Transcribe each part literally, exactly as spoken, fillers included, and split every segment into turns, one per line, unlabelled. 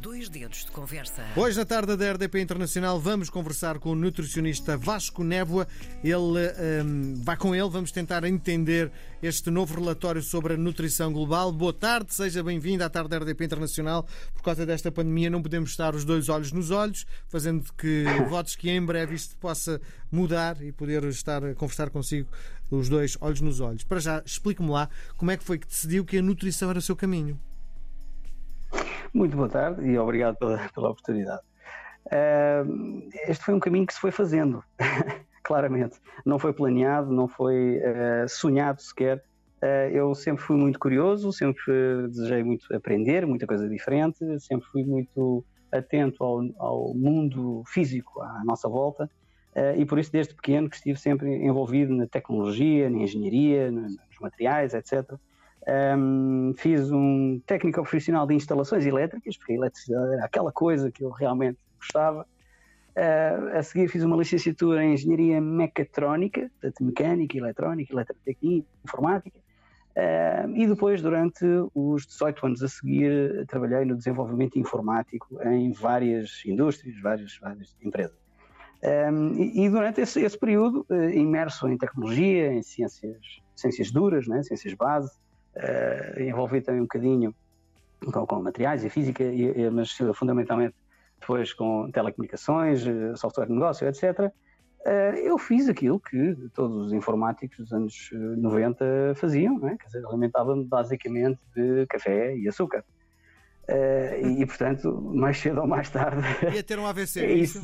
Dois dedos de conversa.
Hoje, na tarde da R D P Internacional, vamos conversar com o nutricionista Vasco Névoa. Ele, um, vai com ele, vamos tentar entender este novo relatório sobre a nutrição global. Boa tarde, seja bem-vindo à tarde da R D P Internacional. Por causa desta pandemia não podemos estar os dois olhos nos olhos, fazendo que votos que em breve isto possa mudar e poder estar a conversar consigo os dois olhos nos olhos. Para já, explique-me lá como é que foi que decidiu que a nutrição era o seu caminho.
Muito boa tarde e obrigado pela, pela oportunidade. Uh, este foi um caminho que se foi fazendo, claramente. Não foi planeado, não foi uh, sonhado sequer. Uh, eu sempre fui muito curioso, sempre desejei muito aprender, muita coisa diferente, sempre fui muito atento ao, ao mundo físico à nossa volta uh, e por isso desde pequeno que estive sempre envolvido na tecnologia, na engenharia, nos materiais, etcétera. Um, fiz um técnico profissional de instalações elétricas, porque a eletricidade era aquela coisa que eu realmente gostava. Uh, a seguir fiz uma licenciatura em engenharia mecatrónica, portanto mecânica, eletrónica, eletrotecnia, informática. Uh, e depois, durante os dezoito anos a seguir, trabalhei no desenvolvimento informático em várias indústrias, várias, várias empresas. Um, e, e durante esse, esse período, uh, imerso em tecnologia, em ciências, ciências duras, né, ciências base, Uh, envolvi também um bocadinho com, com materiais e física, e, mas fundamentalmente depois com telecomunicações, software de negócio, etcétera. Uh, eu fiz aquilo que todos os informáticos dos anos noventa faziam, não é? Quer dizer, alimentavam-me basicamente de café e açúcar. Uh, e, e, portanto, mais cedo ou mais tarde...
Ia ter um A V C, é isso?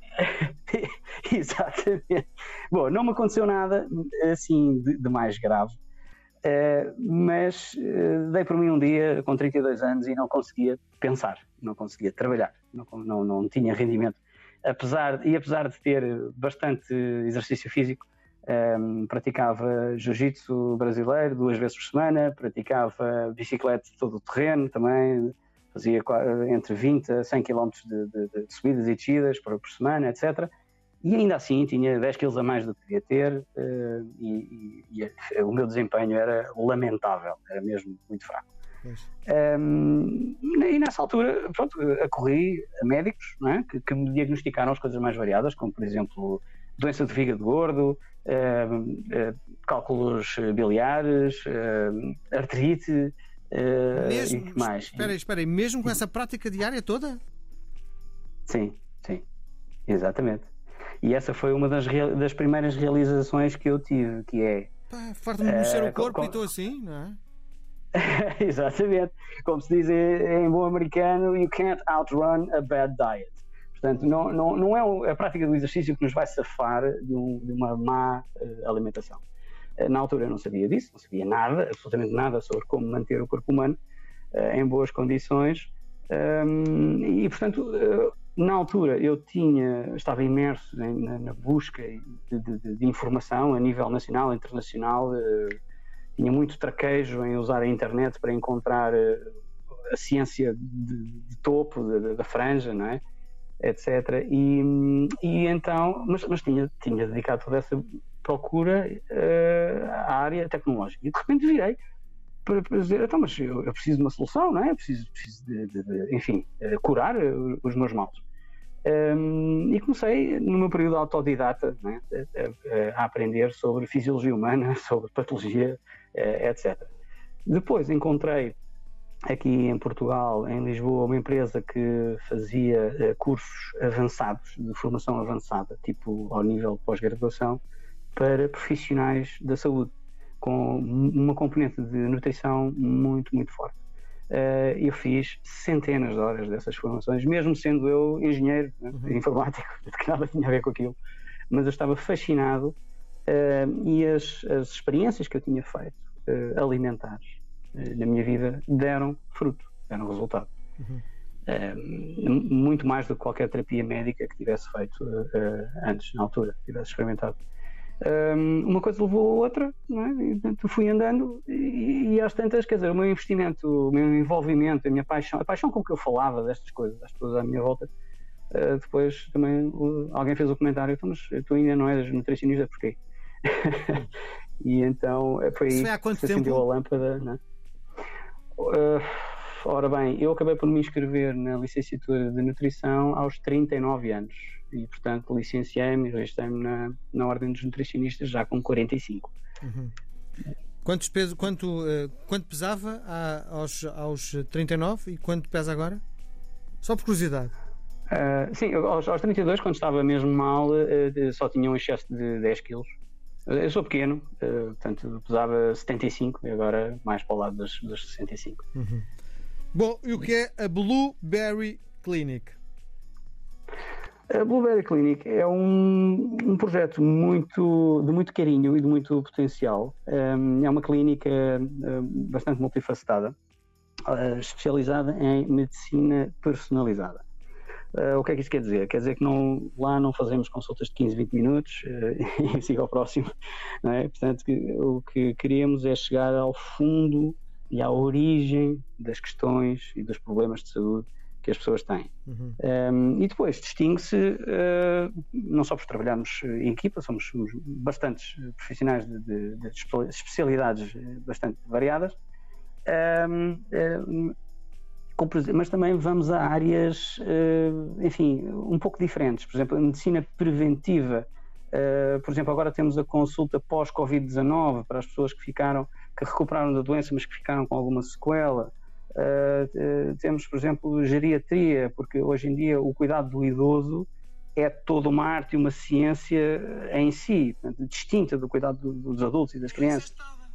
Exatamente. Bom, não me aconteceu nada assim de, de mais grave. Uh, mas uh, dei por mim um dia com trinta e dois anos e não conseguia pensar, não conseguia trabalhar, não, não, não tinha rendimento. Apesar, e apesar de ter bastante exercício físico, um, praticava jiu-jitsu brasileiro duas vezes por semana, praticava bicicleta de todo o terreno também, fazia entre vinte a cem quilómetros de, de, de subidas e descidas por, por semana, etcétera. E ainda assim tinha dez quilos a mais do que devia ter uh, e, e, e o meu desempenho era lamentável, era mesmo muito fraco. Um, e nessa altura, pronto, acorri a médicos, não é? que, que me diagnosticaram as coisas mais variadas, como por exemplo doença de fígado gordo, uh, uh, cálculos biliares, uh, artrite uh,
mesmo,
e que mais.
Espera aí, espera aí, mesmo com essa prática diária toda?
Sim, sim, exatamente. E essa foi uma das, das primeiras realizações que eu tive, que é...
Pá, farto-me mexer uh, o corpo com, e estou assim, não
é? Exatamente. Como se diz em bom americano, you can't outrun a bad diet. Portanto, não, não, não é a prática do exercício que nos vai safar de, um, de uma má uh, alimentação. Uh, na altura eu não sabia disso, não sabia nada, absolutamente nada sobre como manter o corpo humano uh, em boas condições. Um, e, portanto... Uh, Na altura eu tinha, estava imerso em, na, na busca de, de, de informação a nível nacional e internacional, uh, tinha muito traquejo em usar a internet para encontrar uh, a ciência de, de topo, de, de, da franja, não é? etcétera. E, e então, mas, mas tinha, tinha dedicado toda essa procura uh, à área tecnológica e de repente virei para, para dizer, então, mas eu, eu preciso de uma solução, não é? Eu preciso, preciso de, de, de, enfim, uh, curar uh, os meus males. Um, e comecei no meu período autodidata, né, a, a aprender sobre fisiologia humana, sobre patologia, etcétera. Depois encontrei aqui em Portugal, em Lisboa, uma empresa que fazia uh, cursos avançados, de formação avançada, tipo ao nível de pós-graduação, para profissionais da saúde, com uma componente de nutrição muito, muito forte. Uh, eu fiz centenas de horas dessas formações, mesmo sendo eu engenheiro, né, uhum. informático, que nada tinha a ver com aquilo, mas eu estava fascinado uh, e as, as experiências que eu tinha feito uh, alimentares uh, na minha vida deram fruto, deram resultado. Uhum. Uh, muito mais do que qualquer terapia médica que tivesse feito uh, uh, antes, na altura, tivesse experimentado. Um, uma coisa levou a outra, não é? E, portanto, fui andando e, e às tantas, quer dizer, o meu investimento, o meu envolvimento, a minha paixão, a paixão com que eu falava destas coisas às pessoas à minha volta, uh, depois também uh, alguém fez o comentário, então, mas tu ainda não és nutricionista, porquê? E então foi aí
que
que se acendeu a lâmpada, não é? uh, Ora bem, eu acabei por me inscrever na licenciatura de nutrição aos trinta e nove anos e, portanto, licenciei-me e registrei-me na, na Ordem dos Nutricionistas já com quarenta e cinco.
Uhum. Quantos peso, quanto, uh, quanto pesava a, aos, aos trinta e nove e quanto pesa agora? Só por curiosidade.
Uh, sim, aos, aos trinta e dois, quando estava mesmo mal, uh, só tinha um excesso de dez quilos. Eu sou pequeno, uh, portanto pesava setenta e cinco e agora mais para o lado dos, dos sessenta e cinco.
Uhum. Bom, e o que é a Blueberry Clinic?
A Blueberry Clinic é um, um projeto muito, de muito carinho e de muito potencial. Um, é uma clínica uh, bastante multifacetada, uh, especializada em medicina personalizada. Uh, o que é que isso quer dizer? Quer dizer que não, lá não fazemos consultas de quinze, vinte minutos uh, e siga ao próximo. Não é? Portanto, que, o que queremos é chegar ao fundo e à origem das questões e dos problemas de saúde que as pessoas têm. Uhum. Um, e depois distingue-se, uh, não só por trabalharmos em equipa, somos, somos bastantes profissionais de, de, de especialidades bastante variadas, um, um, mas também vamos a áreas, uh, enfim, um pouco diferentes. Por exemplo, a medicina preventiva. Uh, por exemplo, agora temos a consulta pós-Covid dezanove para as pessoas que ficaram, que recuperaram da doença, mas que ficaram com alguma sequela. Uh, uh, temos, por exemplo, geriatria, porque hoje em dia o cuidado do idoso é toda uma arte e uma ciência em si, portanto, distinta do cuidado do, dos adultos e das crianças.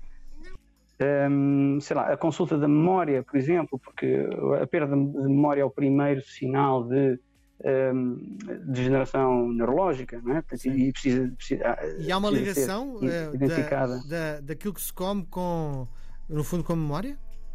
Um, sei lá, a consulta da memória, por exemplo, porque a perda de memória é o primeiro sinal de um, degeneração neurológica, não é? Portanto, e, precisa, precisa,
e há uma ligação uh,
identificada.
Da, da, daquilo que se come com, no fundo, com a memória?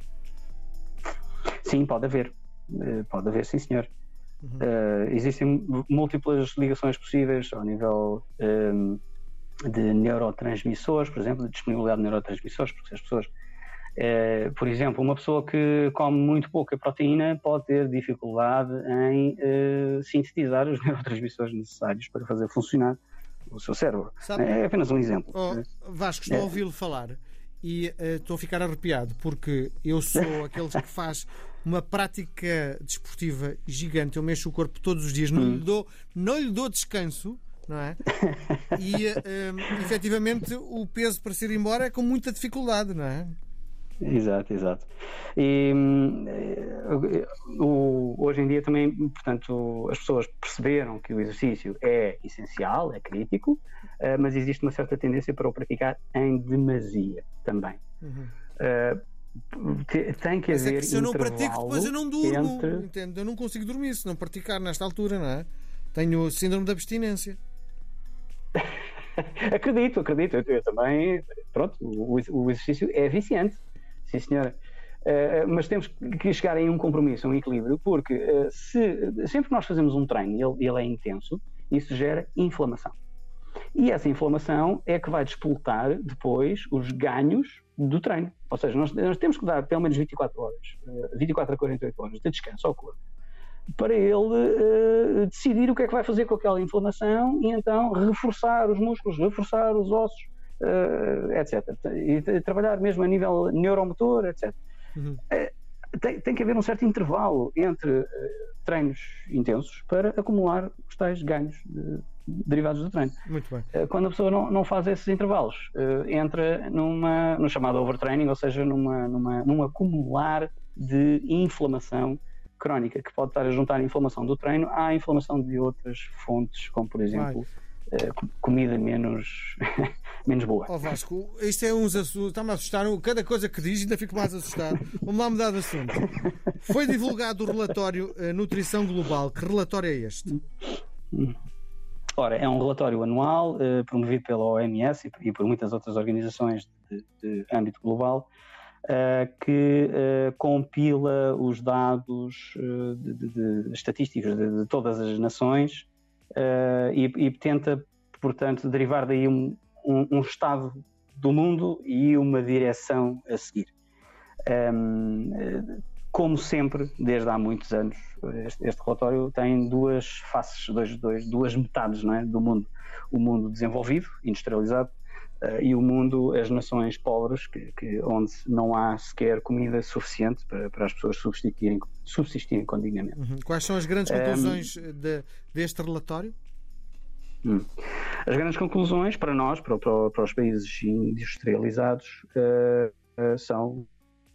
Sim, pode haver. Pode haver, sim, senhor. Uhum. Uh, existem múltiplas ligações possíveis ao nível um, de neurotransmissores, por exemplo, de disponibilidade de neurotransmissores, porque as pessoas, uh, por exemplo, uma pessoa que come muito pouca proteína pode ter dificuldade em uh, sintetizar os neurotransmissores necessários para fazer funcionar o seu cérebro. Sabe, é apenas um exemplo.
Oh, Vasco, estou
é.
a ouvi-lo falar e uh, estou a ficar arrepiado, porque eu sou aqueles que faz uma prática desportiva gigante, eu mexo o corpo todos os dias, não, hum. lhe, dou, não lhe dou descanso, não é? E um, efetivamente o peso para se ir embora é com muita dificuldade, não é?
Exato, exato. E o, hoje em dia também, portanto, as pessoas perceberam que o exercício é essencial, é crítico, mas existe uma certa tendência para o praticar em demasia também. Uhum. Uh, tem que haver,
mas é que se eu não pratico, depois eu não durmo,
entre...
entende? Eu não consigo dormir se não praticar nesta altura, não é? Tenho síndrome de abstinência.
acredito, acredito. Eu, eu também, pronto, o, o exercício é viciante, sim senhora. Uh, mas temos que chegar em um compromisso, um equilíbrio, porque uh, se, sempre que nós fazemos um treino e ele, ele é intenso, isso gera inflamação. E essa inflamação é que vai despoltar depois os ganhos do treino. Ou seja, nós, nós temos que dar pelo menos vinte e quatro horas, vinte e quatro a quarenta e oito horas de descanso ao corpo, para ele uh, decidir o que é que vai fazer com aquela inflamação e então reforçar os músculos, reforçar os ossos, uh, etcétera. E, e trabalhar mesmo a nível neuromotor, etcétera. Uhum. Uh, tem, tem que haver um certo intervalo entre uh, treinos intensos para acumular os tais ganhos de, derivados do treino.
Muito bem.
Quando a pessoa não, não faz esses intervalos, uh, entra numa, no chamado overtraining, ou seja, numa, numa, num acumular de inflamação crónica, que pode estar a juntar a inflamação do treino à inflamação de outras fontes, como por exemplo uh, comida menos, menos boa.
Oh Vasco, isto é uns assuntos, está-me a assustar, cada coisa que diz ainda fico mais assustado. Vamos lá mudar de assunto. Foi divulgado o relatório uh, Nutrição Global. Que relatório é este?
Hum. Ora, é um relatório anual eh, promovido pela O M S e, e por muitas outras organizações de, de âmbito global eh, que eh, compila os dados eh, de, de, de estatísticos de, de todas as nações eh, e, e tenta, portanto, derivar daí um, um, um estado do mundo e uma direção a seguir. Um, Como sempre, desde há muitos anos, este, este relatório tem duas faces, dois, dois, duas metades, não é, do mundo. O mundo desenvolvido, industrializado, uh, e o mundo, as nações pobres, que, que, onde não há sequer comida suficiente para, para as pessoas subsistirem, subsistirem com dignamente.
Uhum. Quais são as grandes conclusões um, de, deste relatório?
Hum. As grandes conclusões para nós, para, para, para os países industrializados, uh, uh, são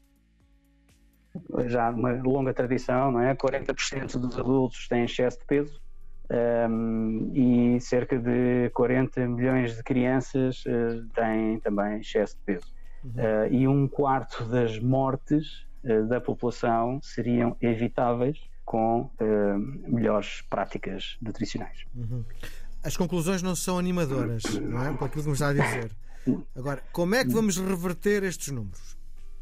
já uma longa tradição, não é? quarenta por cento dos adultos têm excesso de peso um, e cerca de quarenta milhões de crianças uh, têm também excesso de peso. Uhum. Uh, e um quarto das mortes uh, da população seriam evitáveis com uh, melhores práticas nutricionais.
Uhum. As conclusões não são animadoras, não é? Por aquilo que me está a dizer. Agora, como é que vamos reverter estes números?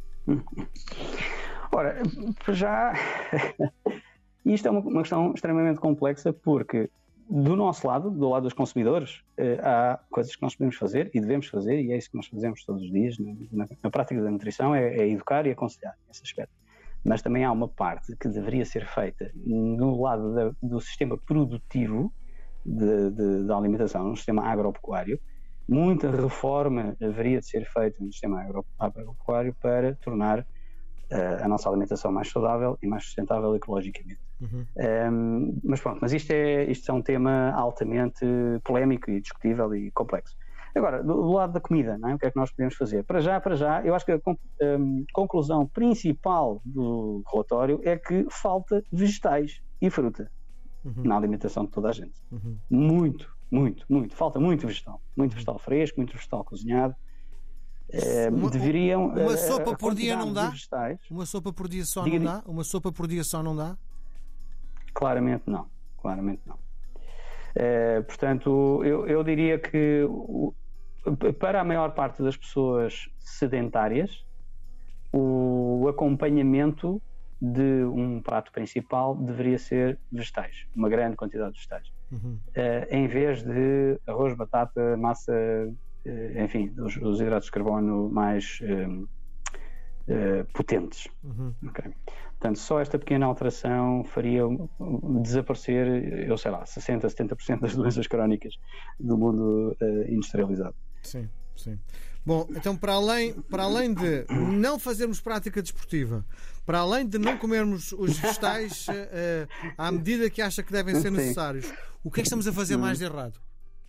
Ora, já isto é uma, uma questão extremamente complexa, porque do nosso lado, do lado dos consumidores, há coisas que nós podemos fazer e devemos fazer, e é isso que nós fazemos todos os dias na, na prática da nutrição, é, é educar e aconselhar nesse aspecto. Mas também há uma parte que deveria ser feita no lado da, do sistema produtivo de, de, da alimentação, no sistema agropecuário. Muita reforma haveria de ser feita no sistema agropecuário para tornar uh, a nossa alimentação mais saudável e mais sustentável ecologicamente. Uhum. Um, mas pronto, mas isto é, isto é um tema altamente polémico e discutível e complexo. Agora, do, do lado da comida, não é? O que é que nós podemos fazer? Para já, para já, eu acho que a um, conclusão principal do relatório é que falta vegetais e fruta uhum. na alimentação de toda a gente. Uhum. Muito, muito, muito. Falta muito vegetal. Muito vegetal fresco, muito vegetal cozinhado. É,
uma,
deveriam...
Uma sopa a, a por dia não dá?
Vegetais,
uma sopa por dia só
diga,
não dá? Uma sopa por dia só não dá?
Claramente não. Claramente não. É, portanto, eu, eu diria que o, para a maior parte das pessoas sedentárias, o acompanhamento de um prato principal deveria ser vegetais, uma grande quantidade de vegetais, uhum. uh, em vez de arroz, batata, massa, uh, enfim, os, os hidratos de carbono mais uh, uh, potentes. Uhum. Okay. Portanto, só esta pequena alteração faria desaparecer, eu sei lá, sessenta, setenta por cento das doenças crónicas do mundo uh, industrializado.
Sim, sim. Bom, então para além, para além de não fazermos prática desportiva, para além de não comermos os vegetais uh, à medida que acha que devem ser necessários, sim. o que é que estamos a fazer mais de errado?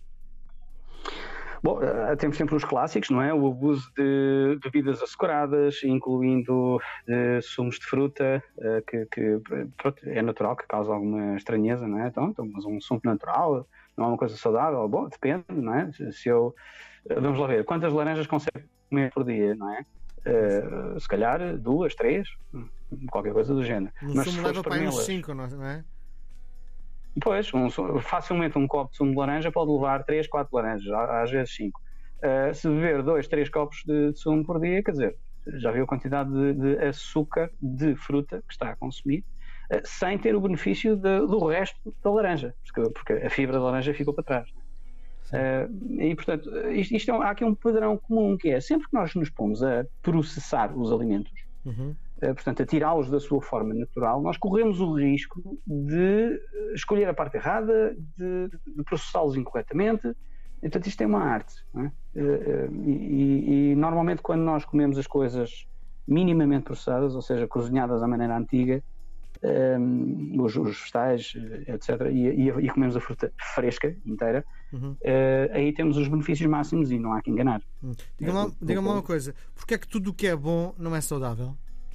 Bom, temos sempre os clássicos, não é? O abuso de bebidas açucaradas, incluindo uh, sumos de fruta, uh, que, que pronto, é natural que causa alguma estranheza, não é? Então, então, mas um sumo natural não é uma coisa saudável? Bom, depende, não é? Se eu, vamos lá ver, quantas laranjas consegue comer por dia, não é? Uh, se calhar duas, três, qualquer coisa do género.
Um mas sumo leva para aí uns cinco, não é?
Pois, um, facilmente um copo de sumo de laranja pode levar três, quatro laranjas, às vezes cinco. Uh, se beber dois, três copos de, de sumo por dia, quer dizer, já viu a quantidade de, de açúcar de fruta que está a consumir, uh, sem ter o benefício de, do resto da laranja, porque, porque a fibra da laranja ficou para trás. Uh, e portanto, isto, isto é, há aqui um padrão comum, que é sempre que nós nos pomos a processar os alimentos, uhum. portanto, a tirá-los da sua forma natural, nós corremos o risco de escolher a parte errada, de, de processá-los incorretamente. Portanto, isto é uma arte, não é? E, e, e normalmente quando nós comemos as coisas minimamente processadas, ou seja, cozinhadas à maneira antiga, um, os, os vegetais, etcétera, e, e, e comemos a fruta fresca, inteira, uhum. uh, aí temos os benefícios máximos e não há que enganar.
Uhum. Diga-me lá, diga-me lá uma coisa, porque é que tudo o que é bom não é saudável?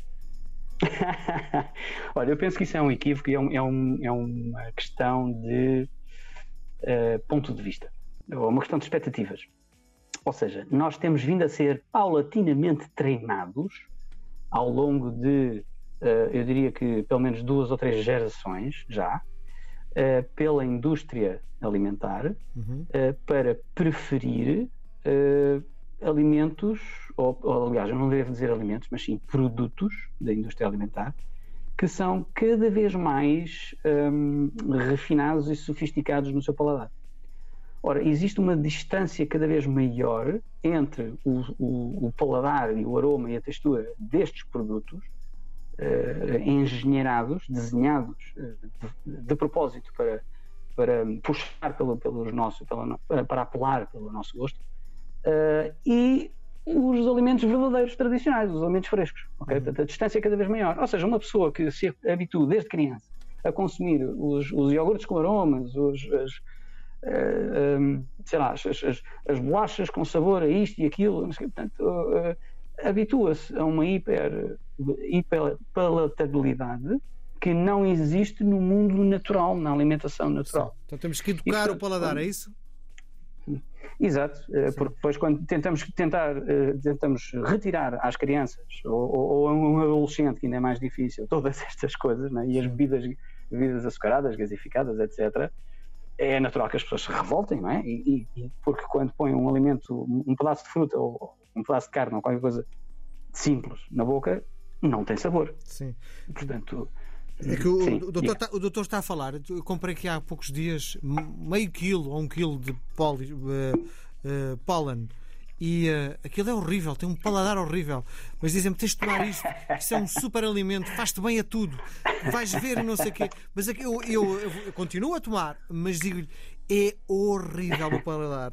Olha, eu penso que isso é um equívoco e é, um, é, um, é uma questão de uh, ponto de vista, ou uma questão de expectativas. Ou seja, nós temos vindo a ser paulatinamente treinados ao longo de, uh, eu diria que pelo menos duas ou três gerações já, uh, pela indústria alimentar, uhum. uh, para preferir uh, alimentos, ou, ou aliás, eu não devo dizer alimentos, mas sim produtos da indústria alimentar, que são cada vez mais um, refinados e sofisticados no seu paladar. Ora, existe uma distância cada vez maior entre o, o, o paladar e o aroma e a textura destes produtos uh, engenheirados, desenhados uh, de, de propósito para, para puxar pelo, pelos nosso, pela, para apelar pelo nosso gosto, uh, e os alimentos verdadeiros, tradicionais, os alimentos frescos. Okay? Uhum. Portanto, a distância é cada vez maior. Ou seja, uma pessoa que se habitua desde criança a consumir os, os iogurtes com aromas, os, as, uh, um, sei lá, as, as, as bolachas com sabor a isto e aquilo, não sei, portanto, uh, habitua-se a uma hiper, hiper palatabilidade que não existe no mundo natural, na alimentação natural.
Sim. Então temos que educar o paladar, é isso?
Exato, Sim. porque depois quando tentamos, tentar, tentamos retirar às crianças ou, ou a um adolescente, que ainda é mais difícil, todas estas coisas, né? E as bebidas, bebidas açucaradas, gasificadas, etcétera, é natural que as pessoas se revoltem, não é? E, e, porque quando põem um alimento, um pedaço de fruta ou um pedaço de carne ou qualquer coisa simples na boca, não tem sabor.
Sim.
Portanto...
É que o, Sim, o, doutor está, o doutor está a falar. Eu comprei aqui há poucos dias meio quilo ou um quilo de poli, uh, uh, pólen e uh, aquilo é horrível, tem um paladar horrível. Mas dizem-me: tens de tomar isto, isto é um super alimento, faz-te bem a tudo, vais ver e não sei o quê. Mas aqui eu, eu, eu, eu continuo a tomar, mas digo-lhe: é horrível o paladar.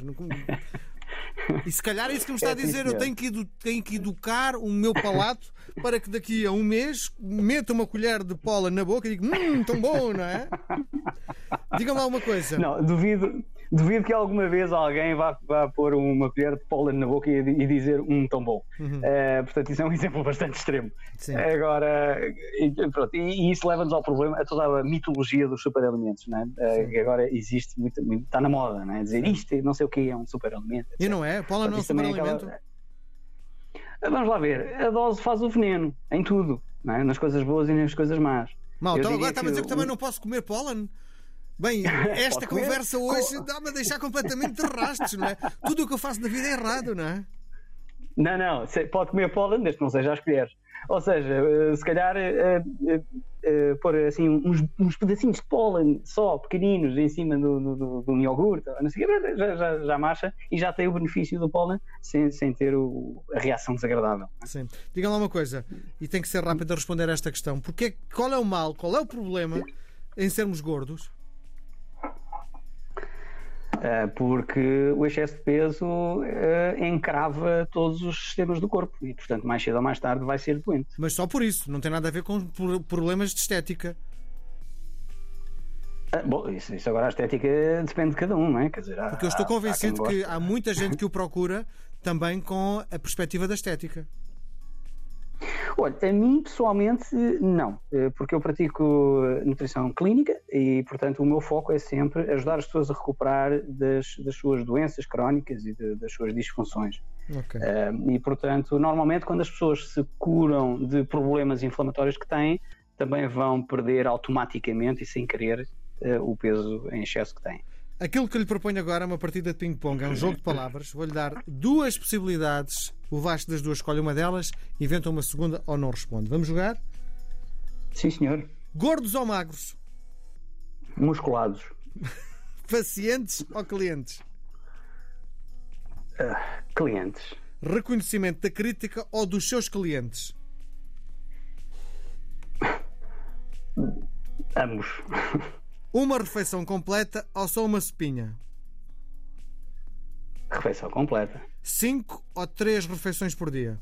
E se calhar é isso que me está a dizer. Eu tenho que, edu- tenho que educar o meu palato para que daqui a um mês meta uma colher de pólen na boca e diga: hum, tão bom, não é? Diga-me lá uma coisa.
Não, duvido, duvido que alguma vez alguém vá, vá pôr uma colher de pólen na boca e, e dizer um tão bom. Uhum. Uh, portanto, isso é um exemplo bastante extremo.
Sim.
Agora, e, pronto, e, e isso leva-nos ao problema, a toda a mitologia dos superalimentos, não é? Uh, que agora existe muito, muito, está na moda, não é? Dizer isto, não sei o que é um superalimento.
E não é? Pólen não é um superalimento?
Acaba... Vamos lá ver, a dose faz o veneno em tudo, não é? Nas coisas boas e nas coisas más.
Mal, então agora está a dizer que também não posso comer pólen? Bem, esta conversa hoje dá-me a deixar completamente de rastros, não é? Tudo o que eu faço na vida é errado, não é?
Não, não, pode comer pólen desde que não seja às colheres. Ou seja, se calhar uh, uh, uh, pôr assim uns, uns pedacinhos de pólen só pequeninos em cima do, do, do iogurte, não sei, já, já, já marcha e já tem o benefício do pólen sem, sem ter o, a reação desagradável.
Sim. Digam lá uma coisa, e tem que ser rápido a responder a esta questão: porque, qual é o mal, qual é o problema em sermos gordos?
Porque o excesso de peso uh, encrava todos os sistemas do corpo e, portanto, mais cedo ou mais tarde vai ser doente.
Mas só por isso, não tem nada a ver com problemas de estética.
Uh, bom, isso, isso agora a estética depende de cada um, não é? Quer dizer, há,
Porque eu estou convencido
há
que há muita gente que o procura também com a perspectiva da estética.
Olha, a mim pessoalmente não, porque eu pratico nutrição clínica e, portanto, o meu foco é sempre ajudar as pessoas a recuperar das, das suas doenças crónicas e de, das suas disfunções.
Okay.
Uh, e, portanto, normalmente quando as pessoas se curam de problemas inflamatórios que têm, também vão perder automaticamente e sem querer uh, o peso em excesso que têm.
Aquilo que lhe proponho agora é uma partida de ping-pong, é um jogo de palavras. Vou-lhe dar duas possibilidades. O Vasco das duas escolhe uma delas, inventa uma segunda ou não responde. Vamos jogar?
Sim, senhor.
Gordos ou magros?
Musculados.
Pacientes ou clientes?
Uh, clientes.
Reconhecimento da crítica ou dos seus clientes?
Ambos.
Uma refeição completa ou só uma sopinha?
Refeição completa.
Cinco ou três refeições por dia?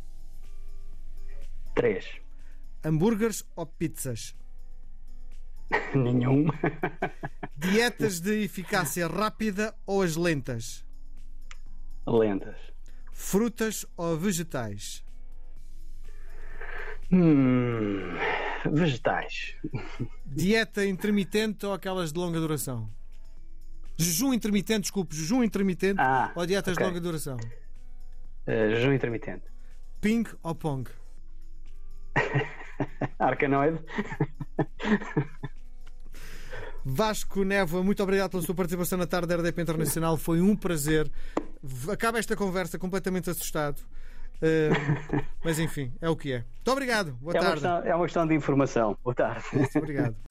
Três.
Hambúrgueres ou pizzas?
Nenhum.
Dietas de eficácia rápida ou as lentas?
Lentas.
Frutas ou vegetais?
Hum, vegetais.
Dieta intermitente ou aquelas de longa duração? Jejum intermitente, desculpe, jejum intermitente
ah,
ou dietas
okay.
de longa duração?
Uh, jejum intermitente.
Ping ou pong?
Arcanoide.
Vasco Névoa, muito obrigado pela sua participação na tarde da R D P Internacional. Foi um prazer. Acaba esta conversa completamente assustado. Uh, mas enfim, é o que é. Muito obrigado. Boa
é
tarde.
Uma questão, é uma questão de informação. Boa tarde.
Muito obrigado.